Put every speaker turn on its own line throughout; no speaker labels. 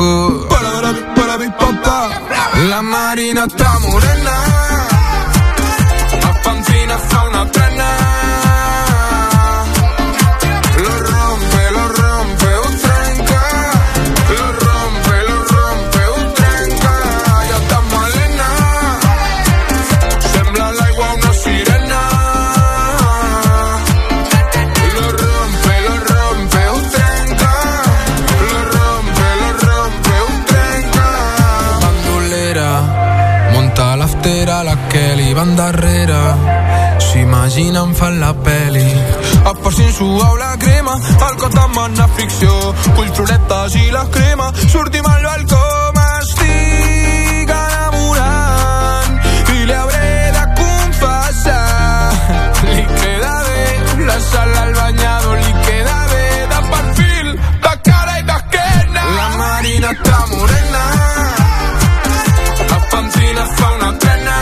good. Para mi papá. La Marina está morena, la pancina fa una trena. Lo rompe, un trenca. Lo rompe, un trenca. Ja està malena, sembla l'aigua una sirena. Lo rompe, un trenca. Lo rompe, un trenca. Bandolera, monta l'aftera, la Kelly van darrere. S'imaginen fan la peli. Et posin suau la crema, el cos demana ficció. Culls floretes i la crema, sortim al balcó. M'estic enamorant i li hauré de confessar. Li queda bé la sal al banyador, li queda bé de perfil, de cara i d'esquena. La Marina està morena, la pancina fa una trena.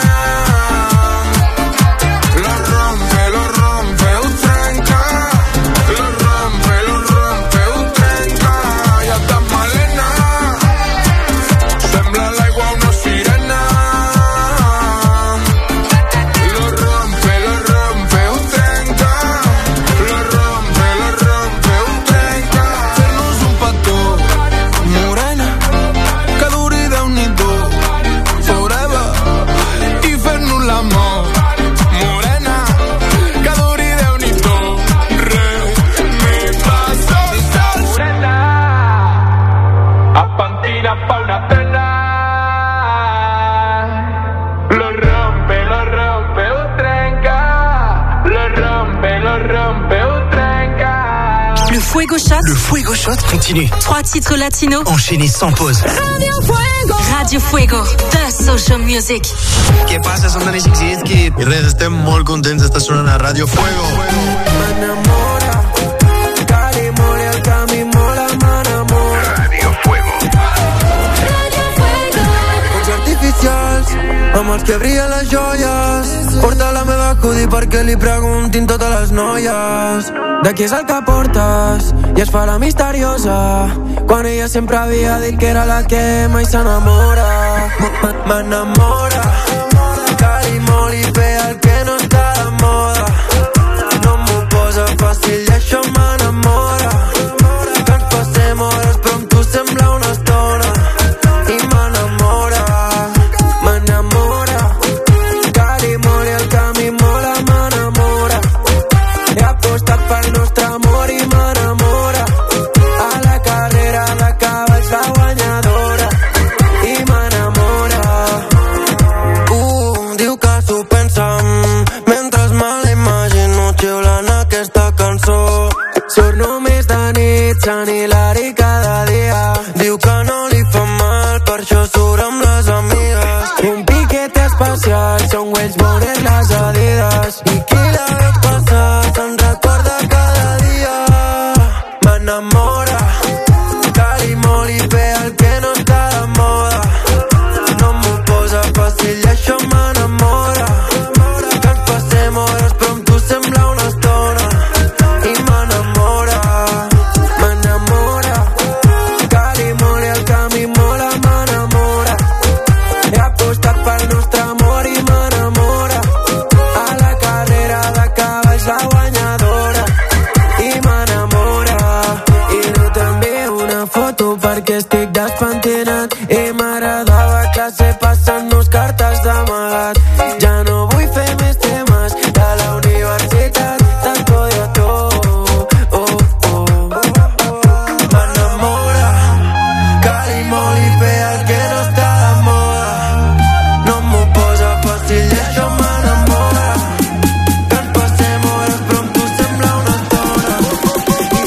Lo rompe, un trenca. Lo rompe, un trenca. Ja està malena, sembla l'aigua una sirena. Lo rompe, un trenca. Lo rompe, un trenca. Fer-nos un petó, morena, que duri Déu-n'hi-do, forever, i fer-nos l'amor, morena, que duri Déu-n'hi-do, re, mi, fa, sol, sol. Morena, a pantina fa una trena. Lo rompe, un trenca. Lo rompe, un trenca.
Le Fuego Shot.
Le Fuego Shot continue.
3 titres latinos.
Enchaînés sans pause.
Radio Fuego, the social music.
Què passa? Som Dani Sixit, Kid. I res, estem molt contents d'estar sonant a Radio Fuego.
M'enamora, Cali, Mori, el camí mola, m'enamora.
Radio Fuego.
Focs artificials, amb els que brillen les joies. Porta la meva hoodie perquè li preguntin totes les noies. De qui és el que portes? I es fa la misteriosa, quan ella sempre havia dit que era la que mai s'enamora. M'enamora, Cali, Moli, fer el que no està de moda. No m'ho posa fàcil i això m'enamora. Que ens passem hores però amb tu sembla una estona. I m'enamora, Cali, Moli, el camí mola, m'enamora. He apostat pel nostre amor i m'enamora. A la carrera de cavalls la guanyadora. I m'enamora. Diu que s'ho pensa mentre me la imagino xiulant aquesta cançó. Surt només de nit, sant Hilari cada dia. Diu que no li fa mal, per això surt amb les amigues. Un piquet especial, són Wells Boners, les Adidas. I qui la veu passar se'n recorda cada dia. M'enamora, Cali, Moli, fer el que no està de moda. No m'ho posa fàcil i això m'enamora. Que ens passem hores però amb tu sembla una estona. I m'enamora, Cali, Moli, el camí mola, m'enamora. He apostat pel nostre amor i m'enamora. A la carrera de cavalls la guanyadora. I m'enamora. I no t'envio una foto perquè estic despentinat. I m'agradava a classe passant-nos cartes d'amagat. Ja no vull fer més temes de la universitat. T'estudio tu, M'enamora, Cali, Moli, fer el que no està de moda. No m'ho posa fàcil i això m'enamora. Que ens passem hores però amb tu sembla una estona. I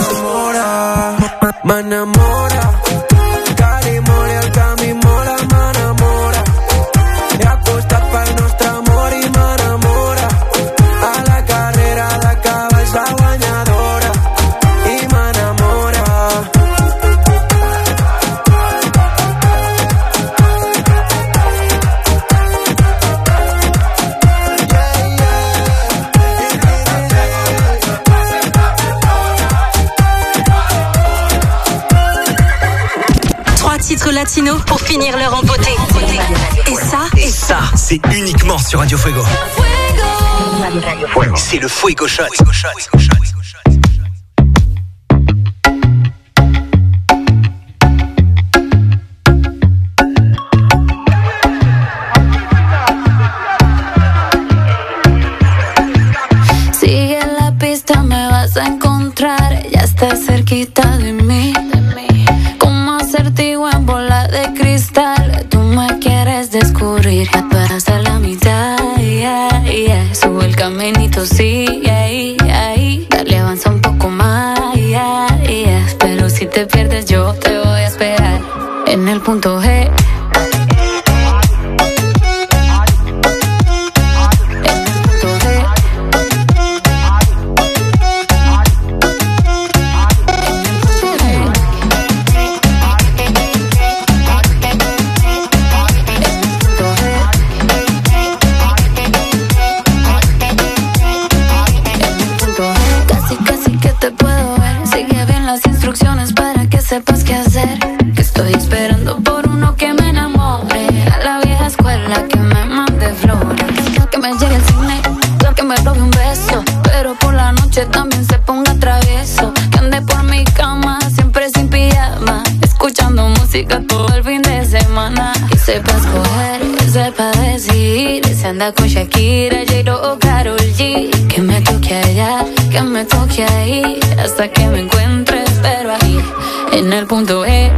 m'enamora, Cali, Moli, el camí mola, m'enamora. He apostat pel nostre amor i m'enamora. A la carrera de cavalls la guanyadora. I m'enamora.
titres latinos pour finir l'heure en beauté. Et ça,
c'est uniquement sur Radio Fuego. C'est le Fuego Shot.
Sigue la pista, me vas a encontrar. Ya estás cerquita de mí. Como acertijo en bola de cristal. Tú me quieres descubrir hasta la mitad. Sube el caminito, sigue ahí. Dale, avanza un poco más. Pero si te pierdes yo te voy a esperar en el punto G. Para que sepas qué hacer, que estoy esperando por uno que me enamore. A la vieja escuela que me mande flores, que me llegue el cine, que me robe un beso, pero por la noche también se ponga travieso. Que ande por mi cama siempre sin pijama, escuchando música todo el fin de semana. Que sepa escoger, sepa decidir, se anda con Shakira, J-Lo o Karol G. Que me toque allá, que me toque ahí, hasta que me encuentre, pero ahí, en el punto E.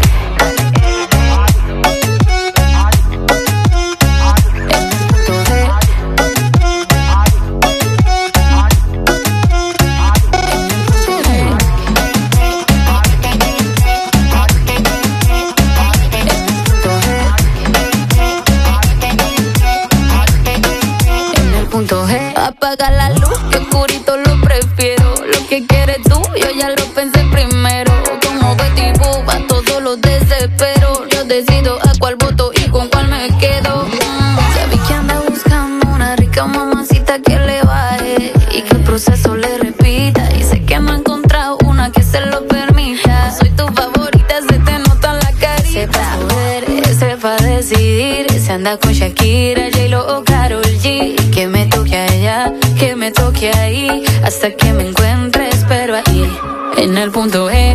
Apaga la luz, que oscurito lo prefiero. Lo que quieres tú, yo ya lo pensé primero. Como Betty Boop, a todos los desespero. Yo decido a cuál voto y con cuál me quedo. Ya vi que anda buscando una rica mamacita que le baje y que el proceso le repita. Y sé que no ha encontrado una que se lo permita. Soy tu favorita, se te nota en la carita. Sepa ver, sepa decidir, se anda con Shakira, J-Lo o Karol G. Que me toque allá, que me toque ahí, hasta que me encuentre, espero ahí, en el punto E.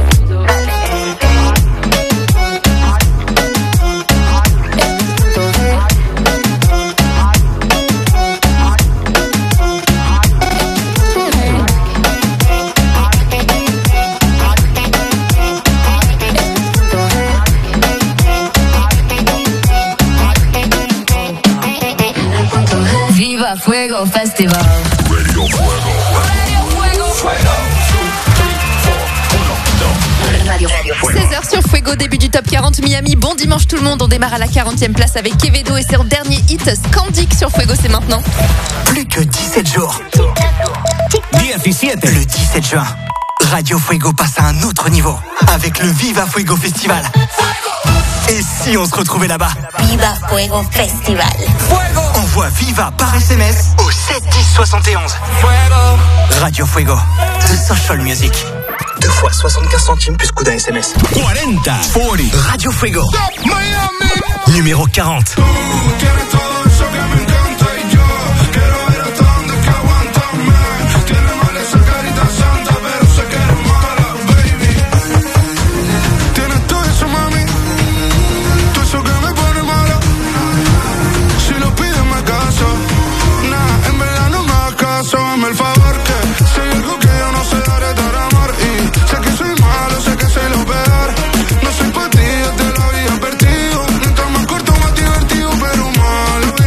Viva Fuego Festival.
Radio Fuego. 16h sur Fuego, début du top 40 Miami. Bon dimanche tout le monde, on démarre à la 40e place avec Quevedo et son dernier hit Scandic sur Fuego, c'est maintenant.
Plus que 17 jours. 17. Le 17 juin, Radio Fuego passe à un autre niveau avec le Viva Fuego Festival. Et si on se retrouvait là-bas?
Viva Fuego Festival.
Fuego. Envoie Viva par SMS au 71071.
Fuego.
Radio Fuego, The Social Music. 2 fois 75 centimes plus coût d'un SMS. 40. Radio Fuego.
Miami.
Numéro 40.
Hazme el favor que soy algo que yo no sé dar de amor. Y sé que soy malo, sé que soy lo peor. No soy pa' ti, yo te lo había advertido. Mientras más corto, más divertido, pero malo.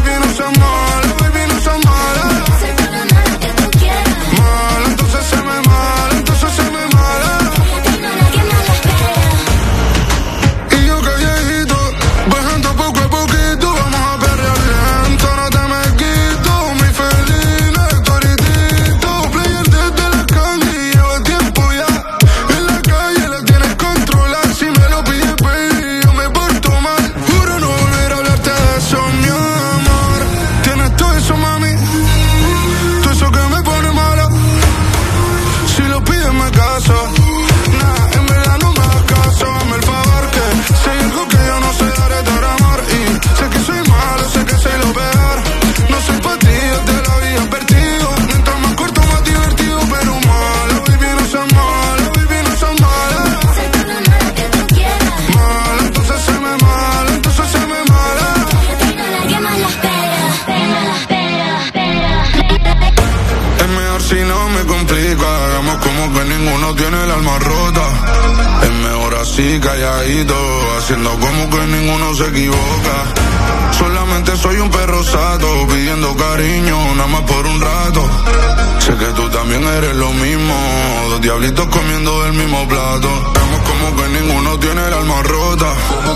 alma rota. Es mejor así, calladito, haciendo como que ninguno se equivoca. Solamente soy un perro sato, pidiendo cariño, nada más por un rato. Sé que tú también eres lo mismo, dos diablitos comiendo del mismo plato. Vemos como que ninguno tiene el alma rota.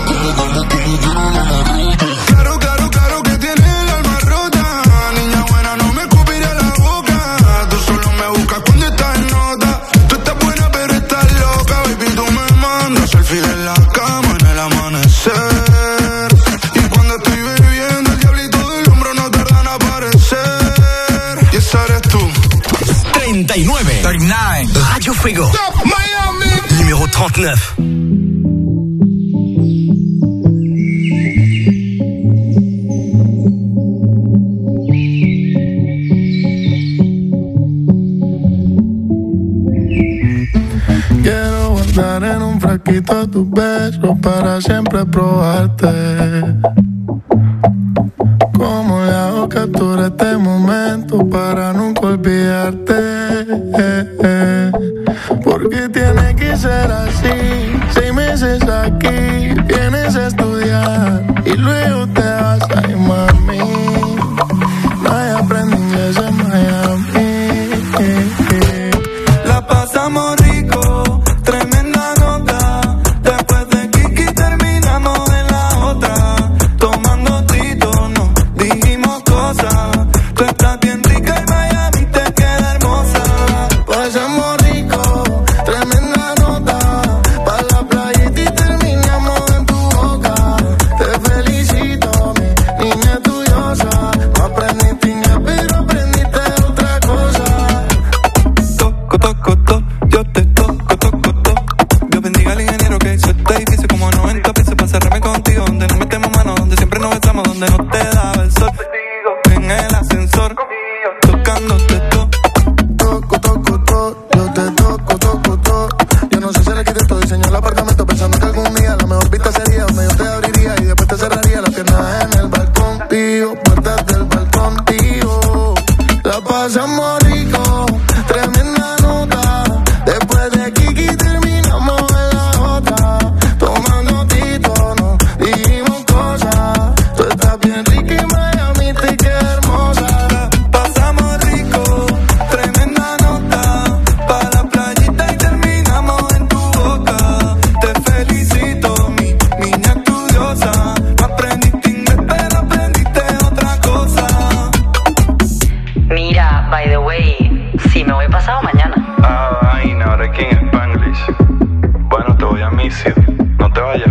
Claro, claro, claro que tiene el alma rota. Niña buena, no me escupiré la boca. Tú solo me buscas cuando estás en nota. Tú estás buena pero estás loca, baby, tú me mandas selfie en la cama en el amanecer. Y cuando estoy bebiendo, el diablito del hombro no tarda en aparecer. Y esa eres tú.
39. Radio Fuego.
Miami.
Numéro 39.
Quiero guardar en un frasquito tus besos para siempre probarte. ¿Cómo le hago captura este momento para nunca olvidarte? Porque tiene que ser así. 6 meses aquí, vienes a estudiar y luego te vas a ir, mami. No aprendí inglés en Miami. La pasamos rico, tremenda nota. Después de Kiki terminamos en la otra. Tomando tito, nos dijimos cosas. Tú estás bien rica y Miami te queda hermosa. Pasamos rico, tremenda nota. Pa' la playita y terminamos en tu boca. Te felicito, mi niña estudiosa. No aprendiste inglés, pero aprendiste otra cosa. Toco, toco, toco, yo te toco, toco, toco. Dios bendiga al ingeniero que hizo este edificio como 90 pisos para cerrarme contigo. Donde no metemos manos, donde siempre nos besamos, donde no te daba el sol. En el ascensor, tocándote todo. Toco, toco, toco, yo te toco, toco, toco. Yo no sé ser arquitecto, diseñó el apartamento pensando que algún día la mejor vista sería donde yo te abriría y después te cerraría las piernas en el balcón, tío. Puertas del balcón, tío. La pasamos rico, tremenda nota. Después de Kiki terminamos en la otra. Tomando tito, nos dijimos cosas. Tú estás bien rica y Miami te queda hermosa. Pasamos rico, tremenda nota. Pa' la playita y terminamos en tu boca. Te felicito, mi niña estudiosa. No aprendiste inglés, pero aprendiste otra cosa.
Mira, by the way, si me voy pasado mañana.
Ay, no, ahora aquí en Spanglish. Bueno, te voy a miss you. No te vayas.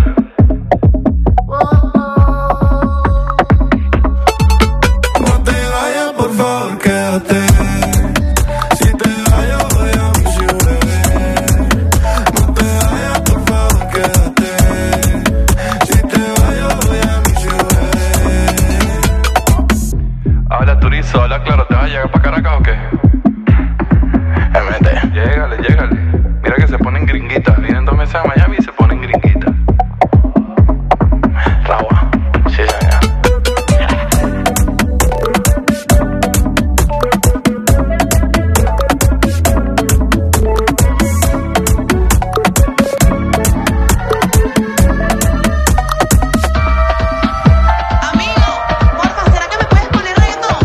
No te vayas, por favor, quédate. Si te vayas, voy a miss you, bebé. No te vayas, por favor, quédate. Si te vayas, voy a miss you, bebé. Habla Turizo, habla claro. ¿Te vas a llegar para Caracas o qué? Llégale, llégale. Mira que se ponen gringuitas. Vienen 2 meses a Miami y se ponen gringuitas. Rawa. Sí, ya.
Amigo, porfa, ¿será que me puedes poner reggaetón?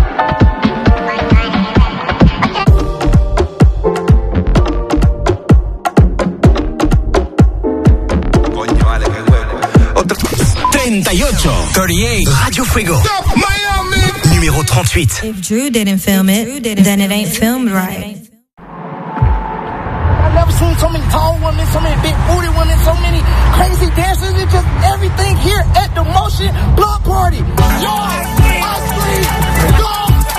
Coño, vale, qué huevo.
38. Radio Fuego.
Miami.
Numéro 38.
If Drew didn't film it, then it ain't filmed right.
I've never seen so many tall women, so many big booty women, so many crazy dancers. It's just everything here at the Motion Block Party. Yo, I scream, go!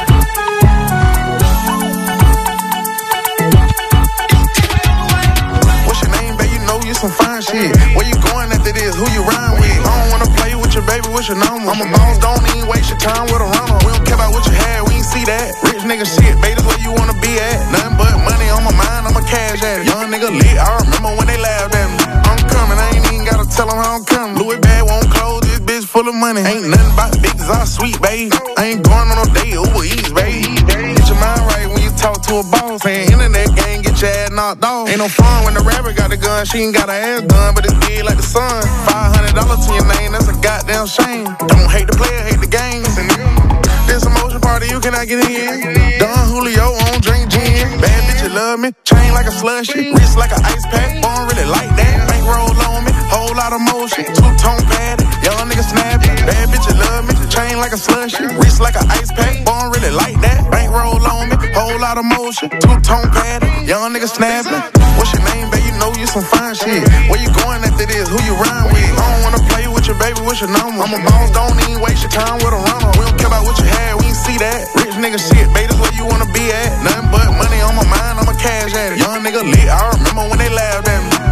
What's your name, babe? You know you some fine shit. Where you going after this? Who you rhyme with? I don't wanna play with your baby. What's your number? I'm a boss, don't even waste your time with a runner. We don't care about what you had, we ain't see that. Rich nigga shit, babe, that's where you wanna be at. Nothing but money on my mind, I'm a cash addict. Young nigga lit, I remember when they laughed at me. I'm coming, I ain't even gotta tell them how I'm coming. Louis bag won't close, this bitch full of money. Ain't nothing about bitches, I'm sweet, babe. I ain't going on no date, Uber Eats, babe. Get your mind right when you talk to a boss. Saying internet gang, get your ass knocked
outdoors. Ain't no fun when the rapper got the gun. She ain't got her ass done, but it's big like the sun. $500 to your name, that's a goddamn shame. Don't hate the player, hate the game. This a motion party, you cannot get in. Don Julio on drink gin. Bad bitch, you love me. Chain like a slushy. Wrist like an ice pack. Born really like that. Bankroll on me. Whole lot of motion. Two-tone padded. Young nigga snappy. Bad bitch, you love me. Chain like a slushy. Wrist like an ice pack. Born really like that. Bankroll on me. Whole lot of motion. Two-tone padded. Young nigga snappy. What's your name, babe? You know you some fine shit. Where you going after this? Who you rhyme with? I don't wanna play with your baby. What's your number? I'm a boss. Don't even waste your time with a runner. We don't care about what you had. We ain't see that. Rich nigga shit, babe, that's where you wanna be at. Nothing but money on my mind, I'm a cash addict. Young nigga lit, I remember when they laughed at me.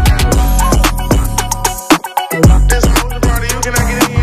This motion party, you cannot get in.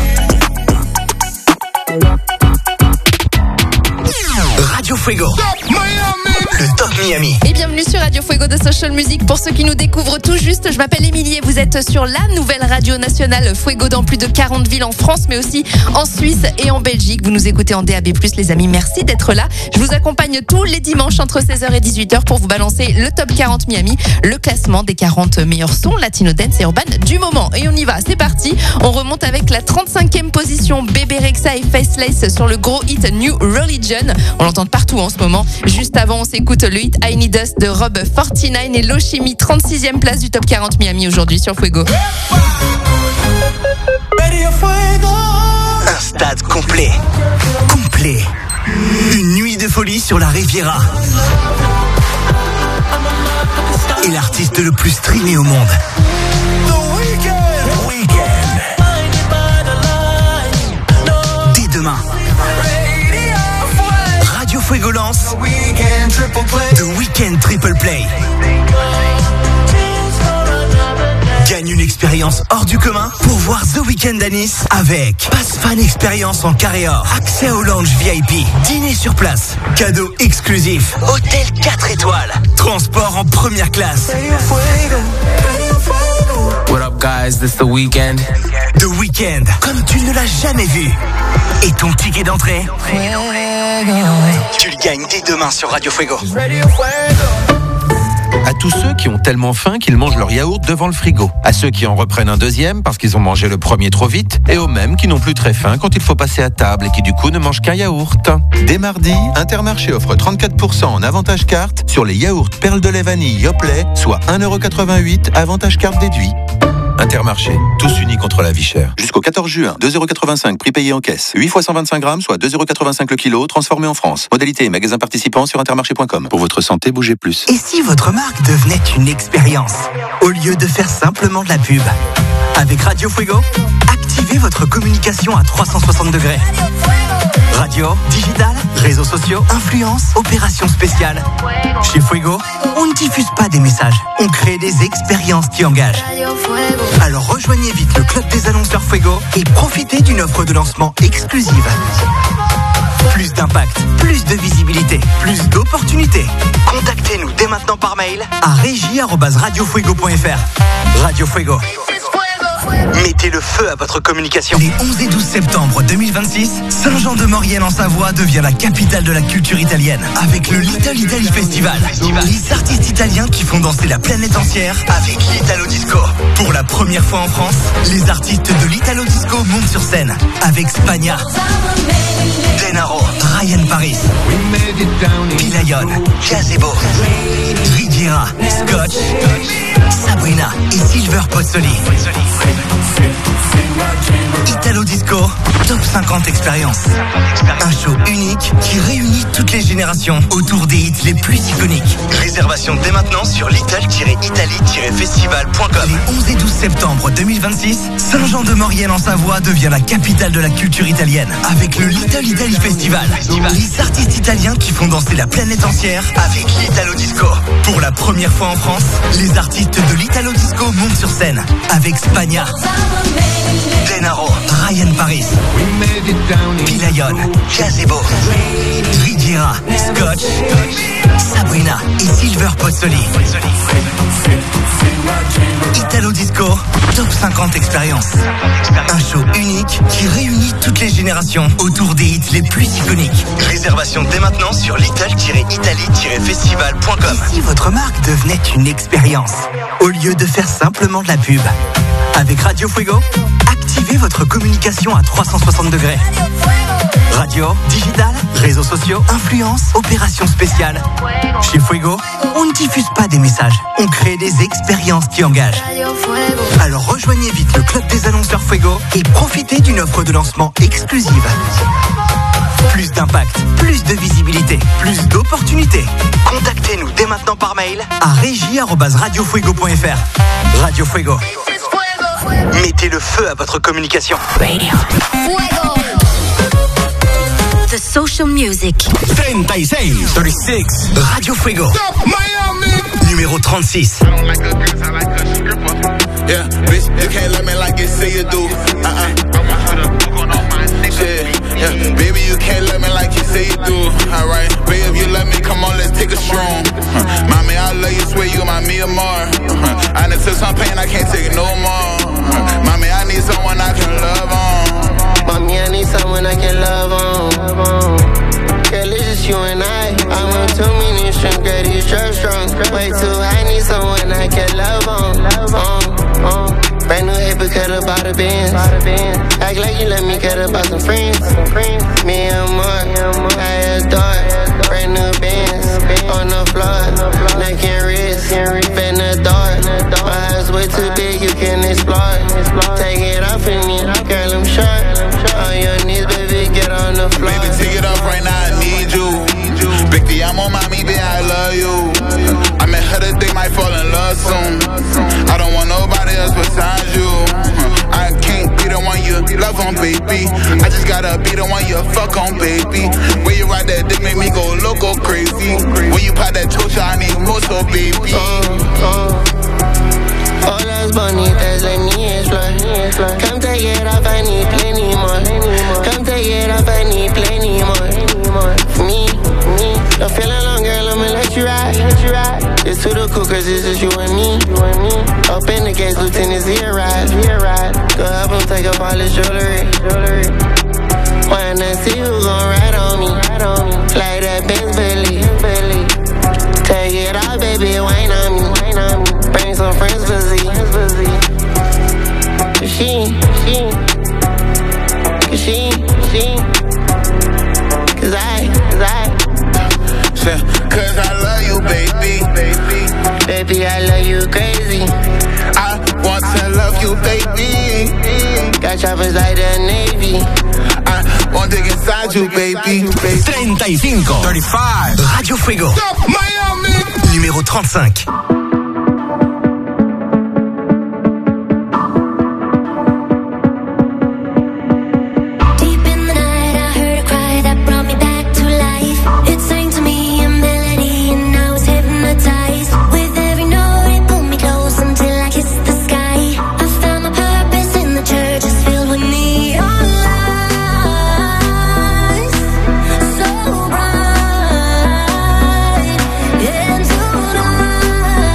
Radio Fuego. Le Top Miami.
Et bienvenue sur Radio Fuego de Social Music. Pour ceux qui nous découvrent tout juste, je m'appelle Émilie et vous êtes sur la nouvelle radio nationale Fuego dans plus de 40 villes en France, mais aussi en Suisse et en Belgique. Vous nous écoutez en DAB+, les amis. Merci d'être là. Je vous accompagne tous les dimanches entre 16h et 18h pour vous balancer le Top 40 Miami, le classement des 40 meilleurs sons latino dance et urban du moment. Et on y va, c'est parti. On remonte avec la 35e position, Bebe Rexha et Faceless sur le gros hit New Religion. On l'entend partout en ce moment. Juste avant, on s'écoute le hit I Need Us de Rob 49 et Lochimi, 36e place du Top 40 Miami aujourd'hui sur Fuego.
Un stade complet. Complet. Une nuit de folie sur la Riviera. Et l'artiste le plus streamé au monde. Dès demain. Radio Fuego lance The Weeknd Triple Play. Gagne une expérience hors du commun pour voir The Weeknd à Nice avec Pass Fan Expérience en carré or, accès au lounge VIP, dîner sur place, cadeaux exclusifs, hôtel 4 étoiles, transport en première classe.
What up guys, this is The Weeknd.
The Weeknd, comme tu ne l'as jamais vu. Et ton ticket d'entrée, tu le gagnes dès demain sur Radio Fuego.
À tous ceux qui ont tellement faim qu'ils mangent leur yaourt devant le frigo. À ceux qui en reprennent un deuxième parce qu'ils ont mangé le premier trop vite. Et aux mêmes qui n'ont plus très faim quand il faut passer à table et qui du coup ne mangent qu'un yaourt. Dès mardi, Intermarché offre 34% en avantage carte sur les yaourts perles de lait vanille Yoplait, soit 1,88€ avantage carte déduit. Intermarché, tous unis contre la vie chère.
Jusqu'au 14 juin, 2,85€ prix payé en caisse. 8 fois 125 grammes, soit 2,85€ le kilo, transformé en France. Modalité et magasin participant sur intermarché.com. Pour votre santé, bougez plus.
Et si votre marque devenait une expérience, au lieu de faire simplement de la pub? Avec Radio Fuego, activez votre communication à 360 degrés. Radio, digital, réseaux sociaux, influence, opérations spéciales. Chez Fuego, on ne diffuse pas des messages, on crée des expériences qui engagent. Alors rejoignez vite le club des annonceurs Fuego et profitez d'une offre de lancement exclusive. Plus d'impact, plus de visibilité, plus d'opportunités. Contactez-nous dès maintenant par mail à régie@radiofuego.fr. Radio Fuego. Mettez le feu à votre communication. Les 11 et 12 septembre 2026, Saint-Jean-de-Maurienne en Savoie devient la capitale de la culture italienne avec le Little Italy Festival. Les artistes italiens qui font danser la planète entière avec l'Italo Disco. Pour la première fois en France, les artistes de l'Italo Disco montent sur scène avec Spagna, Denaro, Ryan Paris, Pilayon, Gazebo, Riviera, Scotch, Sabrina et Silver Pozzoli. Italo Disco, Top 50 Expérience. Un show unique qui réunit toutes les générations autour des hits les plus iconiques. Réservation dès maintenant sur little-italy-festival.com. Les 11 et 12 septembre 2026, Saint-Jean-de-Maurienne en Savoie devient la capitale de la culture italienne avec le Little Italy Festival. Les artistes italiens qui font danser la planète entière avec l'Italo Disco. Pour la première fois en France, les artistes de l'Italo Disco montent sur scène avec Spagna, Denaro, Ryan Paris, Pilayon, Gazebo, Riviera, Scotch, Sabrina et Silver Pozzoli. Italo Disco, Top 50 expériences. Un show unique qui réunit toutes les générations autour des hits les plus iconiques. Réservation dès maintenant sur little-italy-festival.com. Et si votre marque devenait une expérience, au lieu de faire simplement de la pub? Avec Radio Fuego, activez votre communication à 360 degrés. Radio, digital, réseaux sociaux, influence, opérations spéciales. Chez Fuego, on ne diffuse pas des messages, on crée des expériences qui engagent. Alors rejoignez vite le club des annonceurs Fuego et profitez d'une offre de lancement exclusive. Plus d'impact, plus de visibilité, plus d'opportunités. Contactez-nous dès maintenant par mail à régie@radiofuego.fr. Radio Fuego. Mettez le feu à votre communication.
Fuego. The social music.
36. Radio Fuego.
Miami.
Numéro 36.
Yeah, bitch, you can't love me like you say you do. Yeah, baby, you can't love me like you say you do. Alright, baby, if you love me, come on, let's take a stroll. Mommy, I love you, swear you my me more. I done took some pain, I can't take it no more. Mommy, I need someone I can love on.
Mommy, I need someone I can love on. Girl, it's just you and I. I'm on too many strings, girl, these drugs strong. Way too high, need someone I can love on. Brand new paper cut up out the Benz. Act like you let me cut up out some friends. Me and more, I adore. Brand new Benz on the floor, neck and wrist, bend the door. My eyes way too big, you can explore. Take it off of me, girl, I'm short. On your knees, baby, get on the floor.
Baby, take it off right now, I need you. Big D, I'm on mommy, baby, I love you. I met her today, might fall in love soon. I don't want nobody else besides you. I can't be the one you love on, baby. I just gotta be the one you fuck on, baby. When you ride that dick, make me go loco crazy. When you pop that tocha, I need more, so baby.
All las bonitas, let me explore. Come take it off, I need plenty more. Come take it off, I need plenty more. Me, don't feel alone, girl, I'ma let you ride. It's too the cool, cause it's just you and me. Open the gates, Lieutenant Z arrive. Go help him take up all his jewelry. Why not see who gon' ride on me? Like that Benz Billy. Take it off, baby, wine on me. Bring some friends for Z. Cause she.
Cause I love you, baby.
Baby, I love you crazy.
I want to love you, baby.
Got choppers like the Navy.
I want to get inside you, baby.
35. Radio Fuego.
Miami.
Numéro 35.
Tonight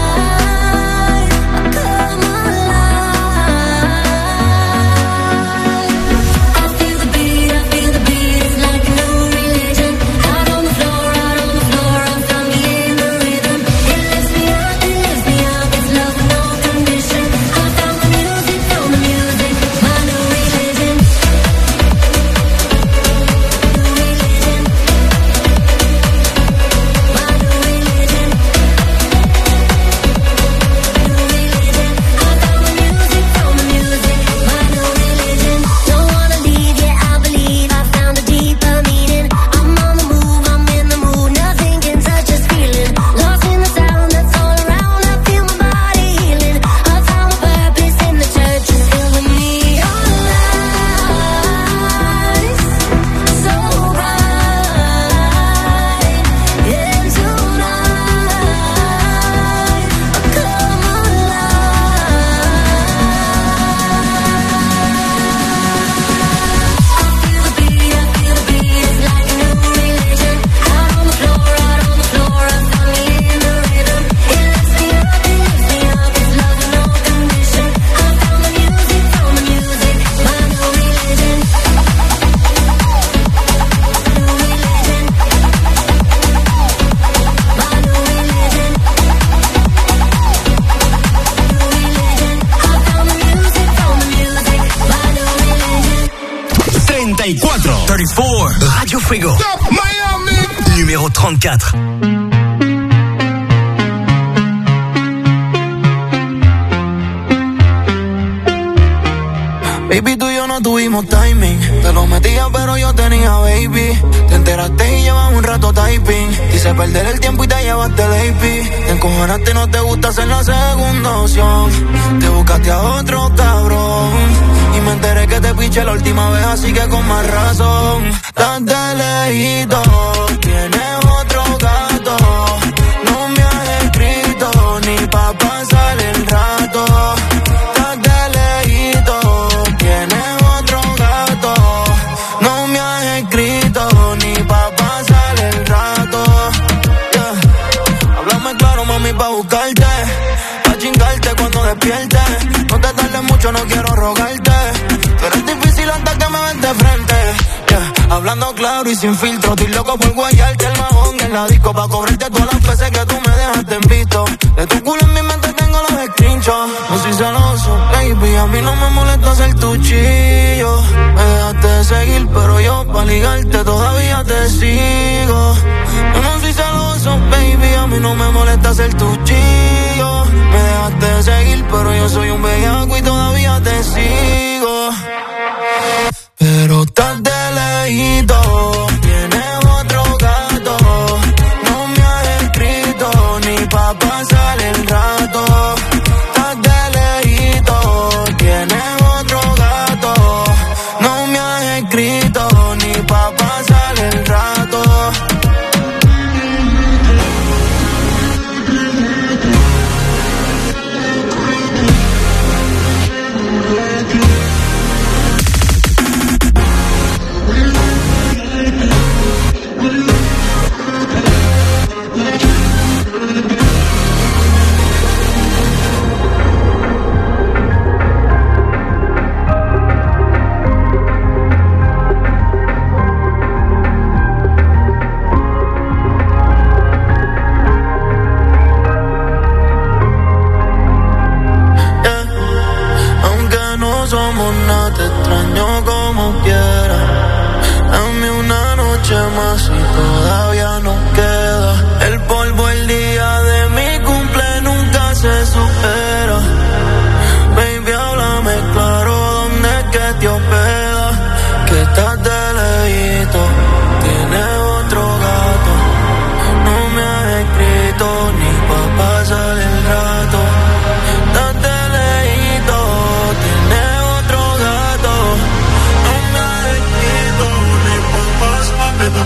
Fuego. Numéro 34.
Baby, tú y yo no tuvimos timing. Te lo metía, pero yo tenía baby. Te enteraste y llevas un rato typing. Quise perder el tiempo y te llevaste el AP. Te encojonaste y no te gusta hacer la segunda opción. Te buscaste a otro cabrón. Y me enteré que te piché la última vez, así que con más razón. Estás de lejito, tienes otro gato. No me has escrito ni pa' pasar el rato. Pa' buscarte, pa' chingarte cuando despiertes. No te tardes mucho, no quiero rogarte. Tú eres difícil hasta que me ves de frente. Hablando claro y sin filtro, estoy loco por guayarte el mahón en la disco, pa' cobrarte todas las veces que tú me dejaste en visto. De tu culo en mi mente tengo los screenshots. No soy celoso, baby, a mí no me molesta ser tu chillo. Me dejaste de seguir, pero yo pa' ligarte todavía te sigo. Yo no soy celoso, baby, a mí no me molesta ser tu chillo. Me dejaste de seguir, pero yo soy un bellaco y todavía te sigo. Pero estás de lejito, tienes otro gato. No me has escrito ni pa' pasar el rato. Estás de lejito, tienes otro gato. No me has escrito ni pa' pasar el rato. Te extraño como quiera. Dame una noche más y todavía nos queda. El polvo el día de mi cumple nunca se supera. Baby, háblame claro, ¿dónde es que te hospeda? Que estás de lejito, tienes otro gato. No me has escrito ni pa' pasar el rato. Estás de lejito, tienes otro gato. No me has escrito ni pa' pasar el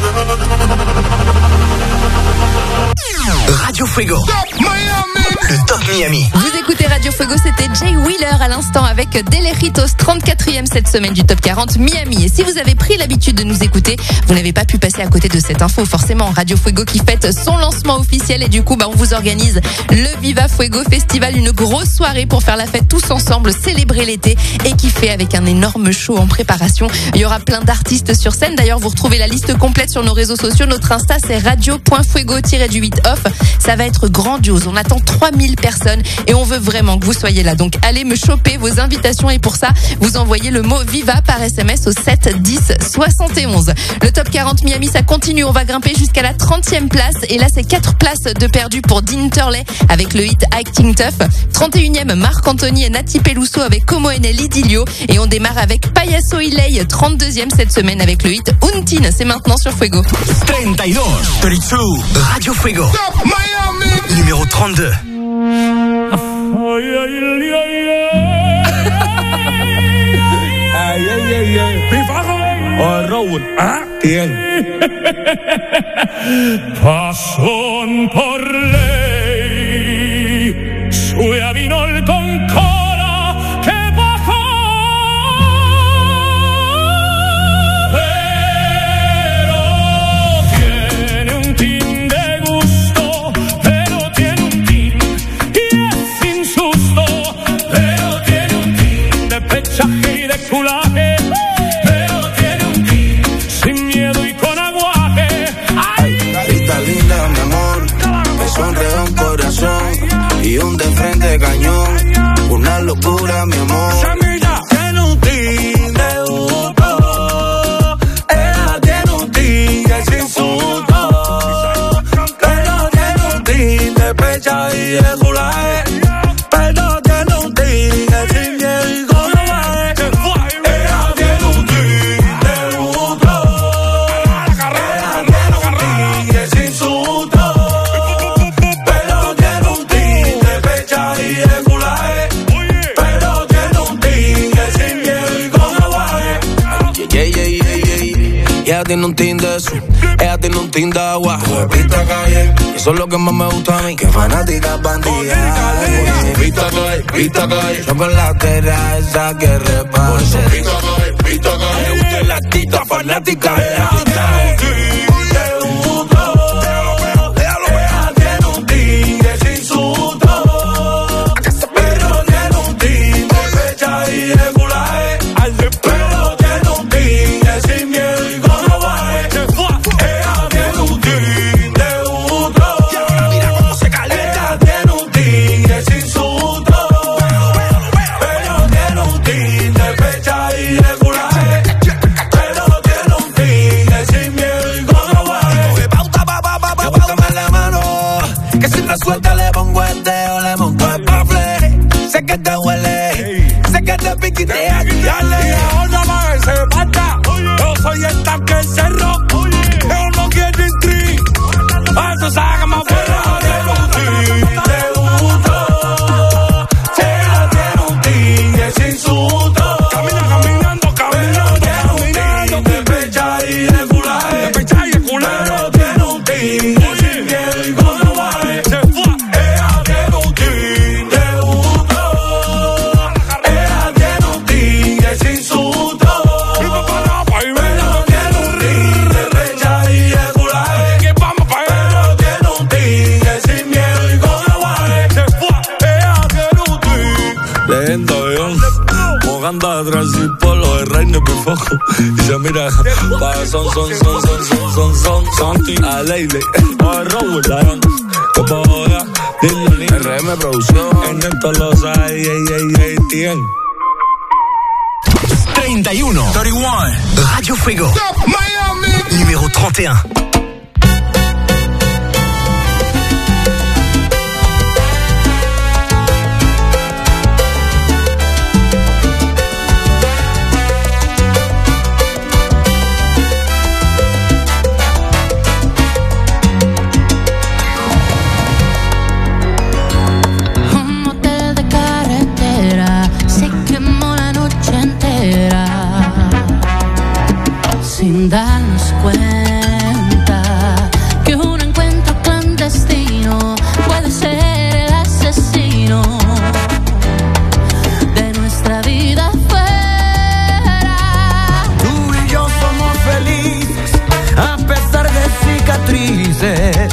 rato.
Radio Fuego. Le Top Miami.
Vous écoutez Radio Fuego, c'était Jay Wheeler à l'instant avec Deleritos, 34e cette semaine du Top 40 Miami. Et si vous avez pris l'habitude de nous écouter, vous n'avez pas pu passer à côté de cette info. Forcément, Radio Fuego qui fête son lancement officiel et du coup, on vous organise le Viva Fuego Festival, une grosse soirée pour faire la fête tous ensemble, célébrer l'été et kiffer avec un énorme show en préparation. Il y aura plein d'artistes sur scène. D'ailleurs, vous retrouvez la liste complète sur nos réseaux sociaux. Notre Insta, c'est radio.fuego-8off. Ça va être grandiose. On attend 3000 personnes et on veut vraiment que vous soyez là. Donc, allez me choper vos invitations et pour ça, vous envoyez le mot Viva par SMS au 7 10 71. Le Top 40 Miami, ça continue. On va grimper jusqu'à la 30e place et là, c'est 4 places de perdu pour Dean Turley avec le hit Acting Tough. 31e, Marc Anthony et Nati Peluso avec Como Enel Idilio et on démarre avec Payaso Iley, 32e cette semaine avec le hit Untin. C'est maintenant sur Fuego.
32, 32, Radio Fuego. Miami. Numéro 32.
Passion por lei, sua vinol con cola che bajó. Pero tiene un tin de gusto, pero tiene un tin y es sin susto, pero tiene un tin de pechaje y de culaje.
Ella tiene un team de swing, ella tiene un team de agua. Pista calle, eso es lo que más me gusta a mí. Que fanática bandida. Pista calle, chocolatera esa que reparte. Pista calle, me gusta la tita fanática de la tita. Suelta, le pongo el dedo, le monto el bafle. Sé que te huele, sé que te piquitea, guiarle. No me se mata, yo soy el tanque del cerro. Yo no quiero intri, eso saca más fuera. Te gusto, tiene un tigre sin susto. Camina caminando, caminando, de pecha y de culaje. De pecha y de culaje. Tiene un tigre. Atrás y por lo de Reine Pifoco. Y se mira, pa' son, Santi, a Leile, o Raúl, Larón, que poda, dile, RM Producción, en esto los hay, tien.
31, Radio Fuego, Miami, numéro 31.
Sin darnos cuenta que un encuentro clandestino puede ser el asesino de nuestra vida fuera.
Tú y yo somos felices a pesar de cicatrices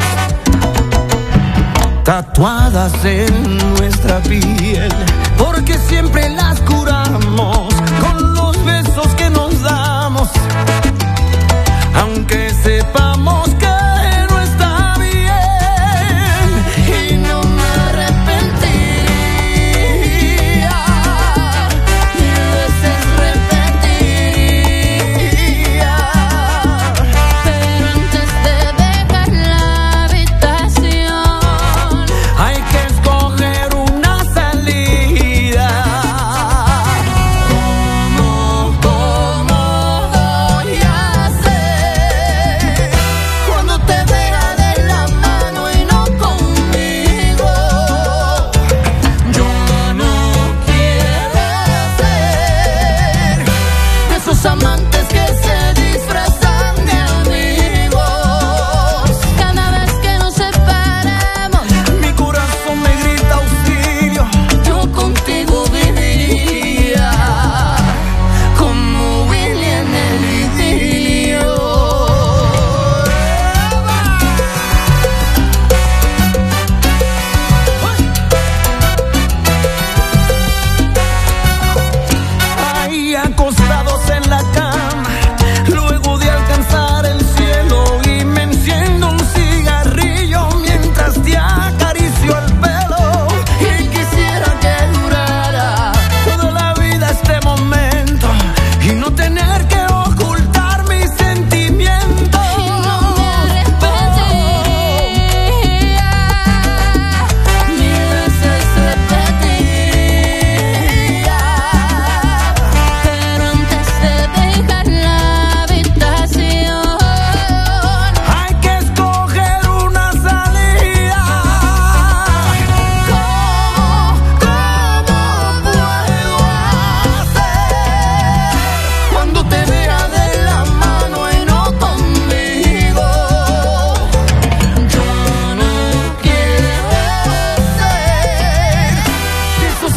tatuadas en nuestra piel, porque siempre las curamos con los besos que nos damos. Aunque sepamos que no está bien, y no me arrepentiría, mil veces repetiría, pero antes de dejar la habitación hay que escoger una salida.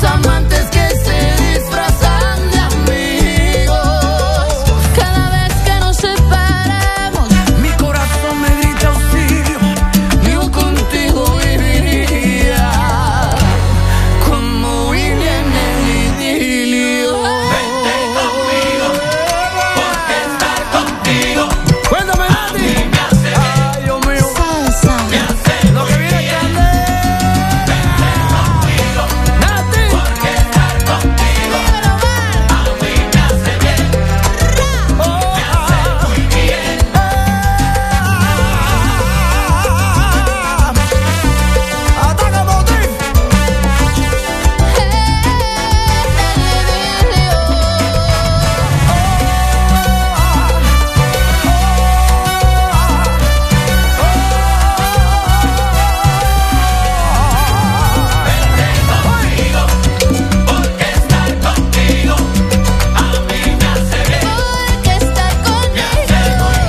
Los amantes que se disfrazan de amigos.
Cada vez que nos separamos,
mi corazón me grita auxilio. Yo contigo viviría como viví en el idilio.
Vente conmigo, porque estar contigo
Cuéntame,
a mí me hace bien.
ay, Dios mío.
salsa.
Me hace
Lo que viene
muy bien.
grande.
Vente conmigo,
Nati.
porque estar contigo a mí me hace bien. Me hace muy bien.
Ataca, Motín.
Porque estar contigo a mí me hace bien.
Porque estar
Me hace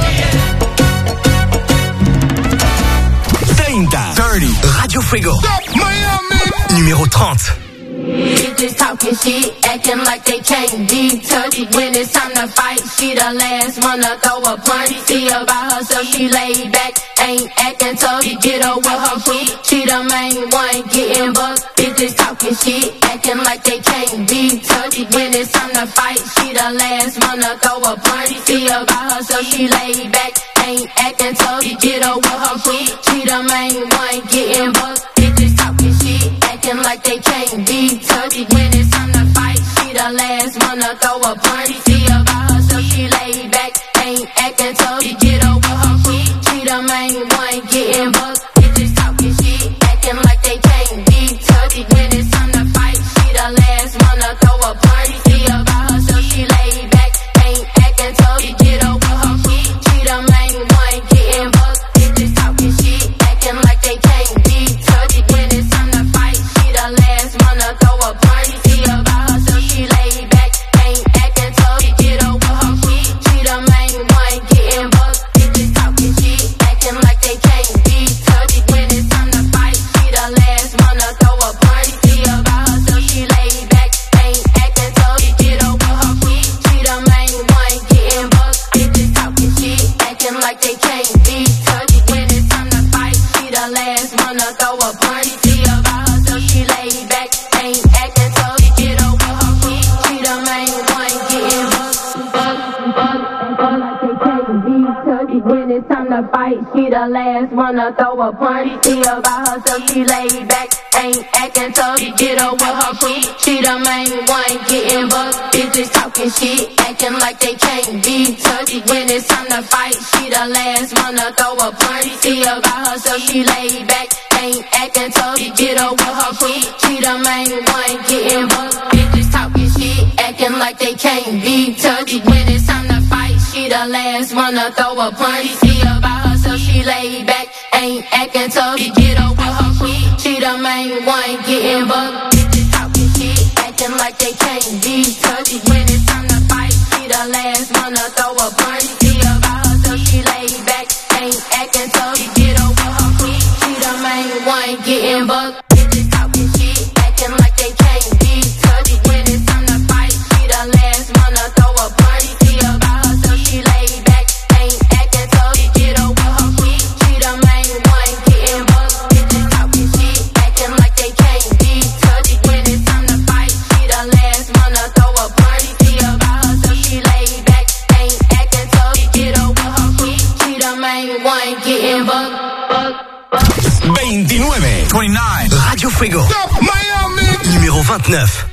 muy bien.
30. Radio Fuego. Numéro 30.
Bitches talking shit, acting like they can't be touched. When it's time to fight, she the last one to throw a punch. See about herself, she laid back, ain't acting tough. Get her with her crew, she the main one getting bucked. Bitches talking shit, acting like they can't be touched. When it's time to fight, she the last one to throw a punch. See about herself, she laid back, ain't acting tough. Get her with her crew, she the main one getting bucked. Bitches talking shit, acting like they can't be touched. When it's time to fight, she the last one to throw a punch. See about herself, she laid back, ain't acting tough. Get her with her crew, she the main one getting bucked. Bitches talking shit, acting like they can't be touched. When it's time to fight, she the last one to throw a punch. See about herself, she laid back, ain't acting tough. Get her with her crew, she the main one getting bucked. Bitches talking shit, acting like they can't be touched. When it's time to fight, she the last one to throw a punch. See about herself, she laid back, ain't acting tough. Get her with her crew, she the main one getting bucked. Bitches talking shit, acting like they can't be touched. When it's time to fight, she the last one to throw a punch. See about herself, she laid back, ain't acting tough. Get her with her crew, she the main one getting bucked. Bitches talking shit, acting like they can't be touched. When it's time to fight, she the last one to throw a punch. See about herself, she laid back, ain't acting tough. Get her with her crew, she the main one getting bucked. When it's time to fight, she the last one to throw a punch. See about herself, she laid back, ain't acting tough. Get her with her crew, she the main one getting bucked. Bitches talking shit, acting like they can't be touched. When it's time to fight, she the last one to throw a punch. See about herself, she laid back, ain't acting tough. Get her with her crew, she the main one getting bucked. Bitches talking shit, acting like they can't be touched. When it's time to fight, she the last one to throw a punch. See about herself, she laid back, ain't acting tough. Get her with her crew, she the main one getting bucked. Bitches talking shit, acting like they can't be touched. When it's time to fight, she the last one to throw a punch. See about herself, she laid back, ain't acting tough. Get her with her crew, she the main one getting bucked. Bitches talking shit, acting like they can't be touched. When it's time to fight, she the last one to throw a punch. See about herself, she laid back, ain't acting tough. Get her with her crew, she the main one getting bucked. Bitches talking shit, acting like they can't be touched. When it's time to fight, she the last one to throw a punch. See about herself, she laid back, ain't acting tough. Get her with her crew, she the main one getting bucked.
29. Radio Fuego. Numéro 29.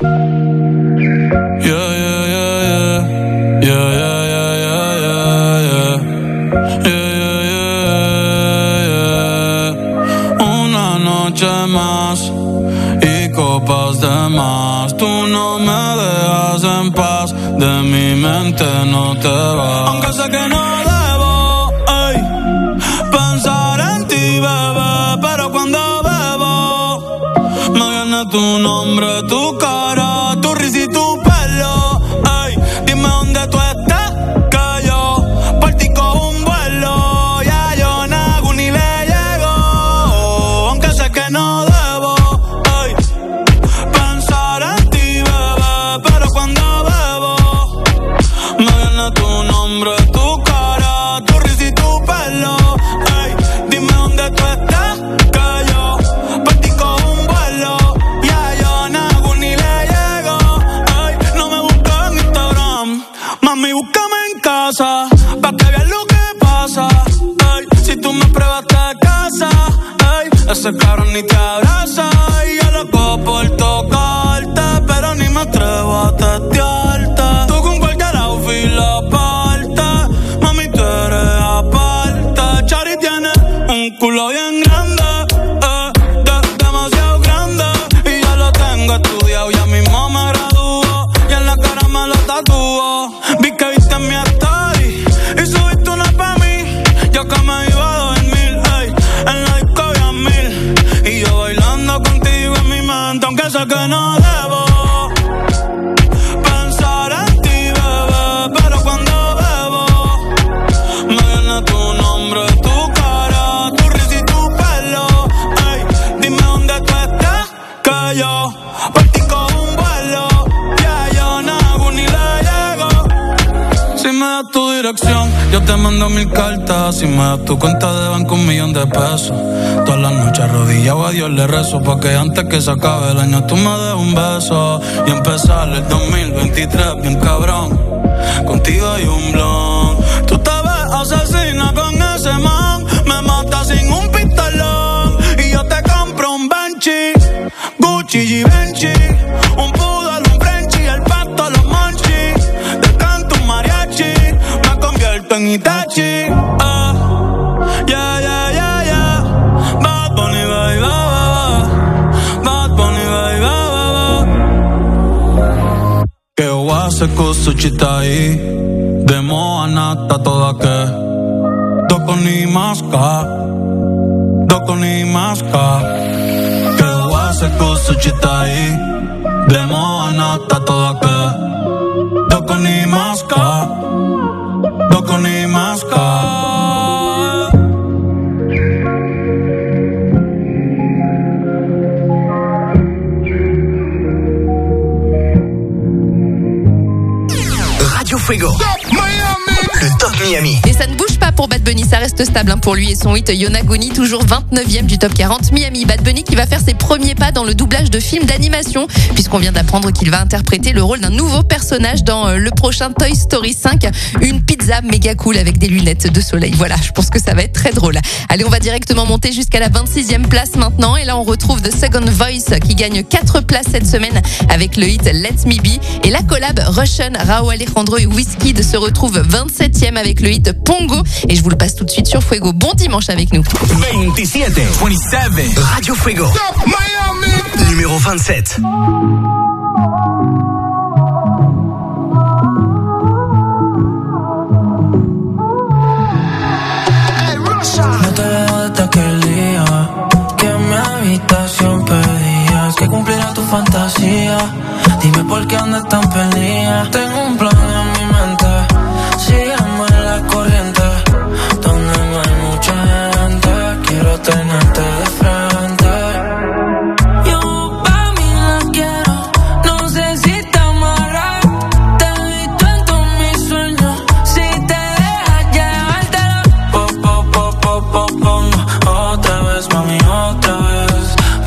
Una noche más y copas de más. Tú no me dejas en paz, de mi mente no te vas. Aunque sé que no debo pensar en ti, bebé, pero cuando bebo me viene tu nombre, tu cara, tu risa y tu pelo. Dime dónde tú estás, que yo por ti cojo un vuelo. Ya yo nago ni le llego, aunque sé que no debo pensar en que no debo pensar en ti, bebé, pero cuando bebo me viene tu nombre, tu cara, tu risa y tu pelo. Ey, dime dónde tú estás, que yo partí con un vuelo. Ya yo no hago ni le llego. Si me das tu dirección, yo te mando 1000 cartas. Si me das tu cuenta de banco, 1,000,000 de pesos. Todas las noches arrodillado a Dios le rezo, porque antes que se acabe el año tú me des un beso y empezar el 2023 bien cabrón. Contigo hay un blon. Tú te ves asesina con ese man, me mata sin un pistolón. Y yo te compro un Benchi, Gucci y Benchi, un poodle, un Frenchie, el pato, los monchis. Te canto un mariachi, me convierto en Itachi. Yeah, yeah, yeah, yeah. Bad Bunny, baby, Bad Bunny, baby, che ho a se questo città demo anata toda che doko ni maska che ho a se questo città demo anata toda che doko ni maska
Radio Fuego. Le Top Miami.
Et ça ne bouge pas pour Bad Bunny, ça reste stable pour lui et son hit Yonaguni, toujours 29e du Top 40 Miami. Bad Bunny qui va faire ses premiers pas dans le doublage de films d'animation, puisqu'on vient d'apprendre qu'il va interpréter le rôle d'un nouveau personnage dans le prochain Toy Story 5, une pizza méga cool avec des lunettes de soleil. Voilà, je pense que ça va être très drôle. Allez, on va directement monter jusqu'à la 26e place maintenant, et là on retrouve The Second Voice qui gagne 4 places cette semaine avec le hit Let Me Be, et la collab Russian, Rauw Alejandro et Wizkid se retrouve 27e avec le hit Pongo, et je vous le passe tout de suite sur Fuego. Bon dimanche avec nous.
27. Radio Fuego. Miami. Numéro 27.
No te veo desde aquel día que en mi habitación pedías que cumpliera tu fantasía. Dime por qué andas tan perdida. Tengo un plan en mi mente, sígueme en la corriente, donde no hay mucha gente. Quiero tenerte de frente. Yo pa' mí la quiero, no sé si te amarras. Te he visto en todos mis sueños, si te dejas llevártela. Pongo otra vez, mami, otra vez.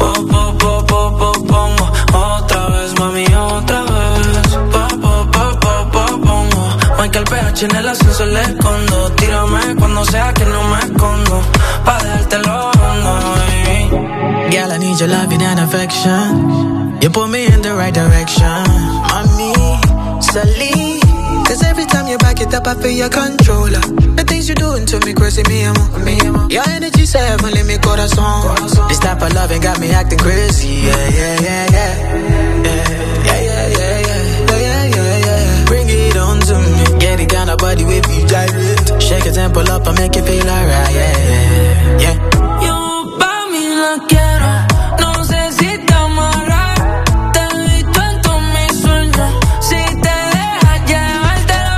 Pongo otra vez, mami, otra vez. Pongo Michael PH en el ascensor le escondo. Tírame cuando sea que no me escondo, pa' dejártelo hondo, baby.
Girl, I need your loving and affection. You put me in the right direction. Mommy, Sally. Cause every time you back it up, I feel your controller. The things you doing to me, crazy, me amo. Your energy say heavenly, mi corazón. This type of loving got me acting crazy. Yeah, yeah, yeah, yeah. Yeah, yeah, yeah, yeah, yeah, yeah, yeah. Bring it on to me. Get it kind of body with you gyrate. Shake it and pull up and make it feel alright. Yeah, yeah.
Yo pa' mí la quiero, no sé si te amarras. Te he visto en todos mis sueños, si te dejas llevártela.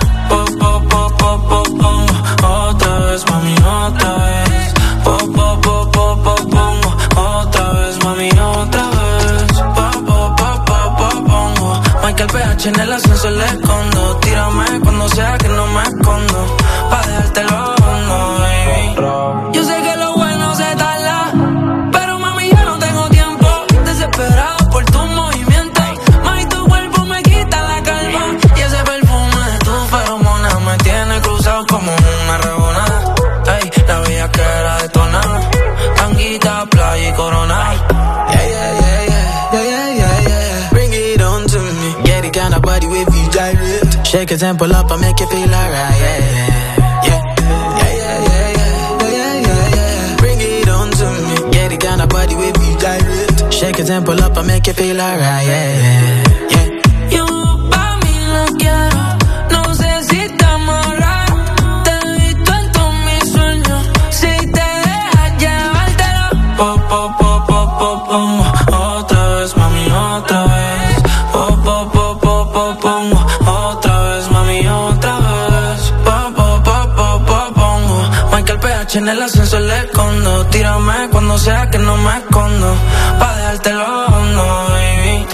Pongo otra vez, mami, otra vez. Pongo otra vez, mami, otra vez. Pongo Michael PH en el ascensor le escondo. Tírame cuando sea que no me escondo, pa' dejártelo hondo, baby. Yo sé que lo bueno se tarda, pero mami yo no tengo tiempo. Desesperado por tus movimientos, mami tu cuerpo me quita la calma. Y ese perfume de tu feromona me tiene cruzado como una rebonada. Ey, la vida que era detonada, tanguita, playa y corona.
Yeah, yeah, yeah, yeah, yeah, yeah, yeah, yeah. Bring it on to me. Get it kind of body with you gyrate. Shake it and pull up and make it feel alright. Yeah, yeah, yeah, yeah, yeah, yeah, yeah, yeah, yeah. Bring it on to me. Get it kind of body with you gyrate. Shake it and pull up and make it feel alright. Yeah, yeah.
Yo pa' mí la quiero, no sé si te amarras. Te he visto en todos mis sueños, si te dejas llevártela. Pongo otra vez, mami, otra vez.
Pongo otra vez, mami, otra vez. Pongo Michael PH en el ascensor le escondo. Tírame cuando sea que no me escondo. Pa' dejártelo hondo, baby.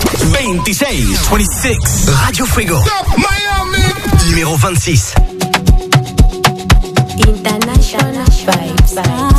26. Radio Fuego.
Miami.
Numéro 26.
International vibes.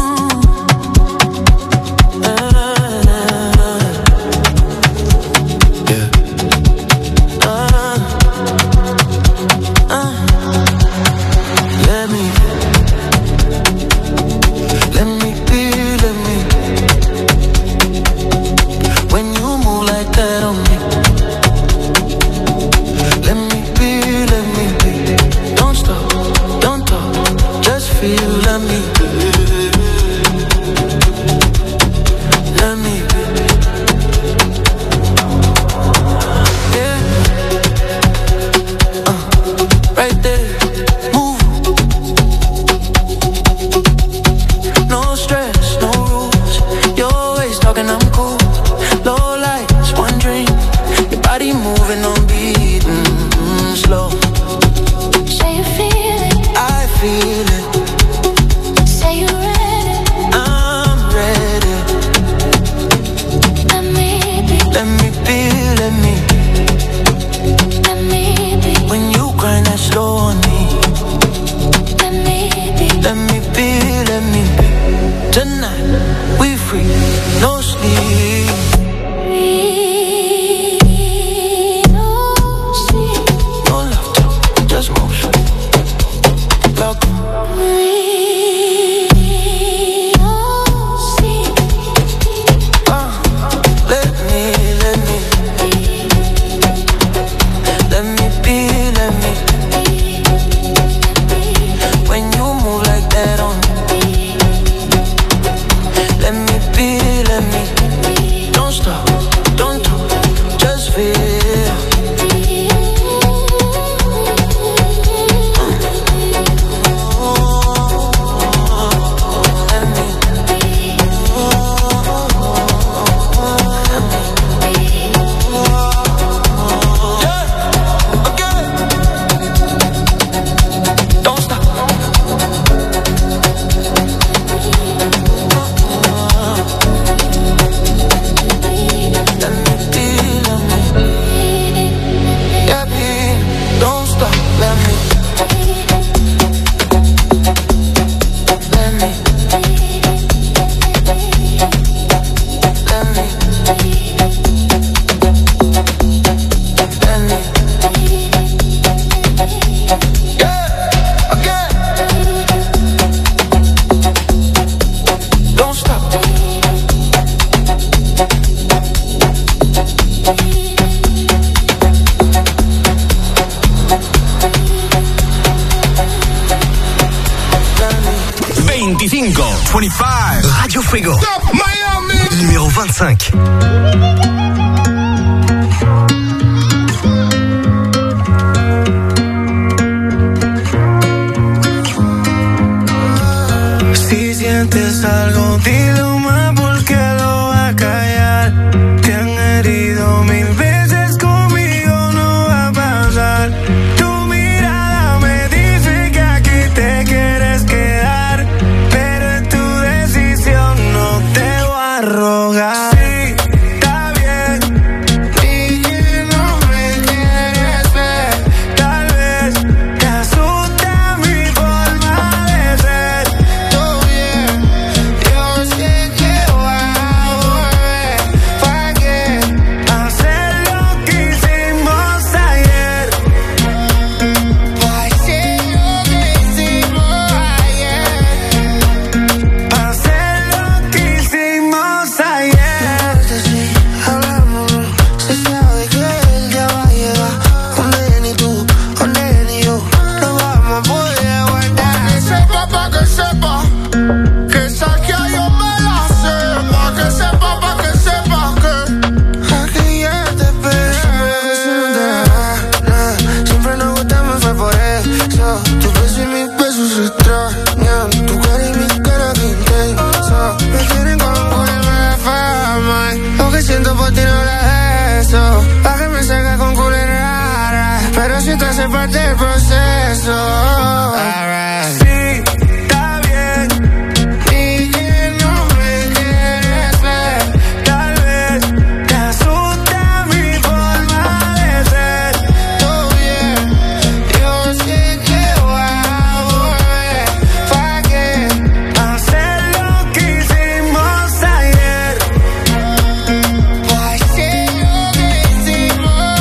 Radio Fuego. Miami. Numéro 25.
Si sientes algo, dilo más porque lo va a callar. Te han herido 1000 veces, conmigo no va a pasar. Tu mirada me dice que aquí te quieres quedar, pero es tu decisión, no te voy a rogar. Sí, está bien.
te hace parte del proceso. Alright.
Sí, está bien.
Y que no me quieres ver.
Tal vez te asusta mi forma de ser.
Todo bien, yo sé que voy a volver. ¿Pa' qué?
Hacer lo que hicimos ayer.
Pa' hacer lo que hicimos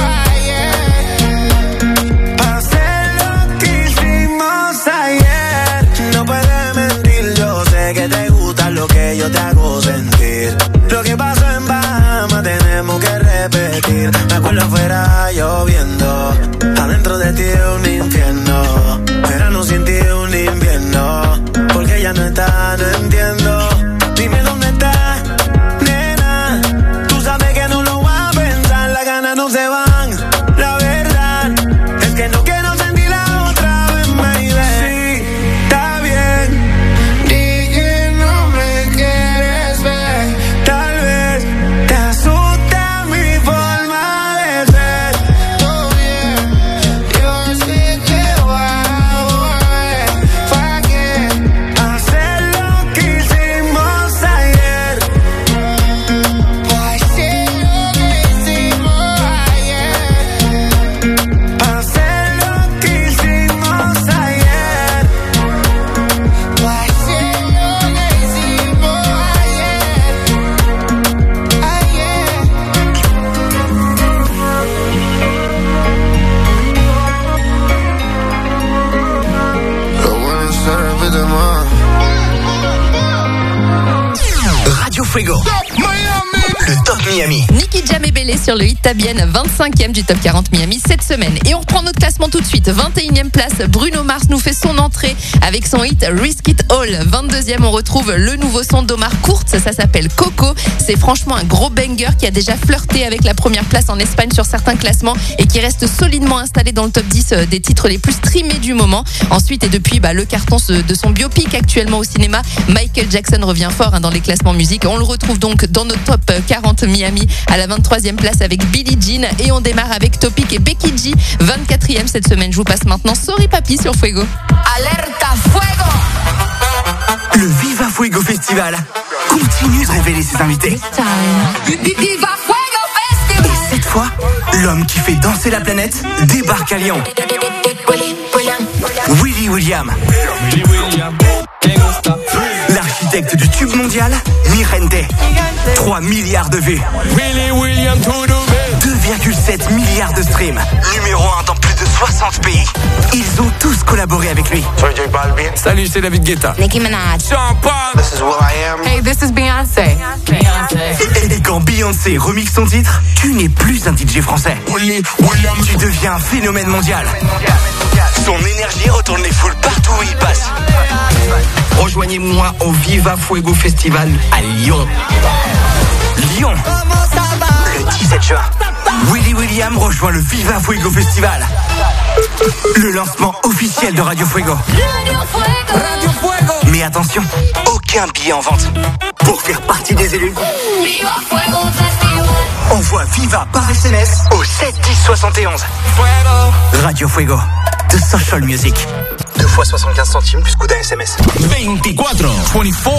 ayer.
Hacer lo que hicimos ayer. No puedes mentir, yo sé que te gusta lo que yo te hago sentir. Lo que pasó en Bahamas tenemos que repetir. Me acuerdo afuera lloviendo, adentro de ti un infierno. Verano sin ti un invierno, porque ya no está, no entiendo. Dime dónde está, nena. Tú sabes que no lo voy a pensar, las ganas no se van. La verdad es que no quiero sentirla otra vez, baby. Sí, está bien.
Di que no me quieres ver.
Tal vez te asusta mi forma de ser.
Todo bien, yo sé que voy a volver. ¿Pa' qué?
Hacer lo que hicimos ayer.
Pa' hacer lo que hicimos ayer.
Hacer lo que hicimos ayer.
Pa' hacer lo que hicimos ayer. Lo bueno se repite más.
Radio Fuego. Le Top Miami.
Nicky Jam et Bélé sur le hit Tabienne, 25e du Top 40 Miami cette semaine. Et on reprend notre classement tout de suite. 21e place, Bruno Mars nous fait son entrée avec son hit Risk It All. 22e, on retrouve le nouveau son d'Omar Kurz, ça s'appelle Coco. C'est franchement un gros banger qui a déjà flirté avec la première place en Espagne sur certains classements et qui reste solidement installé dans le top 10 des titres les plus streamés du moment. Ensuite, et depuis le carton de son biopic actuellement au cinéma, Michael Jackson revient fort dans les classements musique. On le retrouve donc dans notre Top 40 Miami à la 23e place avec Billie Jean, et on démarre avec Topic et Becky G, 24e cette semaine. Je vous passe maintenant Sorry Papi sur Fuego.
Alerta Fuego. Le Viva Fuego Festival continue de révéler ses invités.
Viva Fuego Festival.
Et cette fois, l'homme qui fait danser la planète débarque à Lyon. Willy William. L'architecte du tube mondial, Mirente. 3 milliards de vues. 2,7 milliards de streams. Numéro 1 dans plus de 60 pays. Ils ont tous collaboré avec lui.
Salut, c'est David Guetta.
Nicki Minaj.
This is will.i.am.
Hey, this is Beyoncé.
Et quand Beyoncé remixe son titre, tu n'es plus un DJ français. Tu deviens un phénomène mondial. Son énergie retourne les foules partout où il passe. Rejoignez-moi au Viva Fuego Festival à Lyon. Lyon, le 17 juin. Willy William rejoint le Viva Fuego Festival. Le lancement officiel de Radio Fuego.
Radio Fuego.
Mais attention, aucun billet en vente. Pour faire partie des élus,
Viva Fuego Festival.
envoie Viva par SMS au 7 10 71. Radio Fuego, de Social Music. 2 fois 75 centimes plus coût d'un SMS.
24.